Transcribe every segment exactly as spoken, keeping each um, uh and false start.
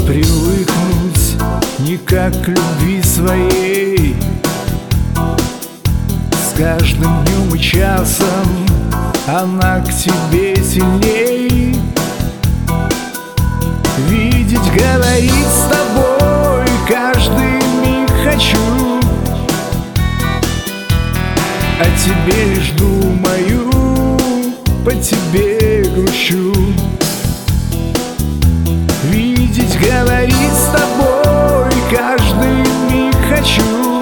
привыкнуть никак к любви своей. С каждым днем и часом она к тебе сильней. Видеть, говорить с тобой каждый миг хочу. О тебе лишь думаю, по тебе грущу. Видеть, говорить с тобой каждый миг хочу.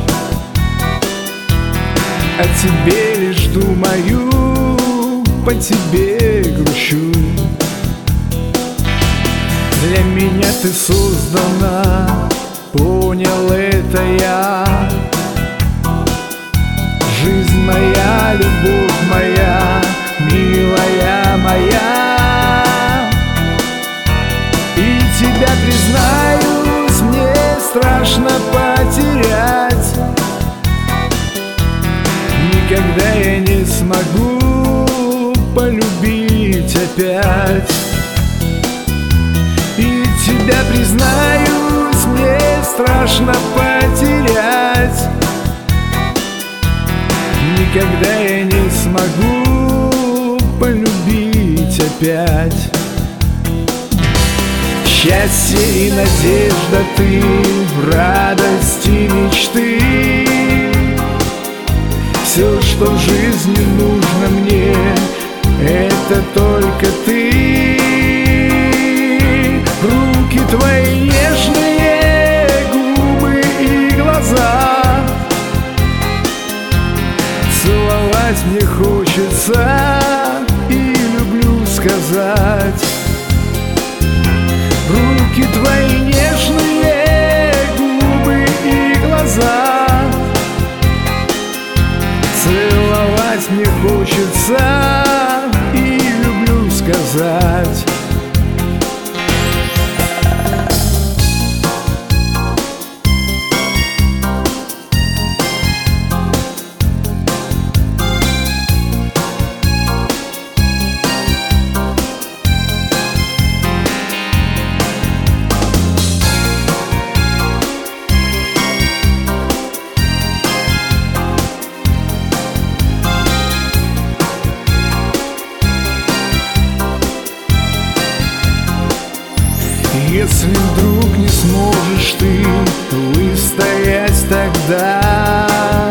О тебе лишь думаю, по тебе грущу. Для меня ты создана, понял это я. Жизнь моя, любовь моя, милая моя. И тебя, признаюсь, мне страшно потерять. Никогда я не смогу полюбить опять. И тебя, признаюсь, мне страшно потерять. Никогда я не смогу полюбить опять. Счастье и надежда ты, радость и мечты. Все, что в жизни нужно мне, это только ты. Руки твои нежные, губы и глаза. Целовать мне хочется и люблю сказать. Руки твои нежные, губы и глаза. Целовать мне хочется и люблю сказать. Если вдруг не сможешь ты выстоять, тогда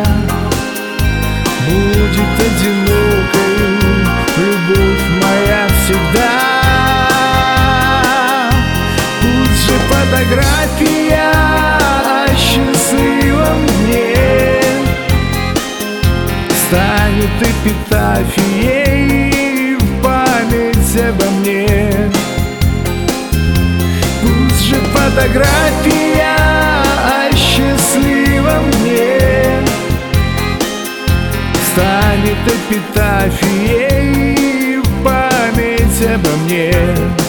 будет одинокою любовь моя всегда. Пусть же фотография о счастливом дне станет эпитафией в память обо мне. Пусть же фотография о счастливом дне станет эпитафией в память обо мне.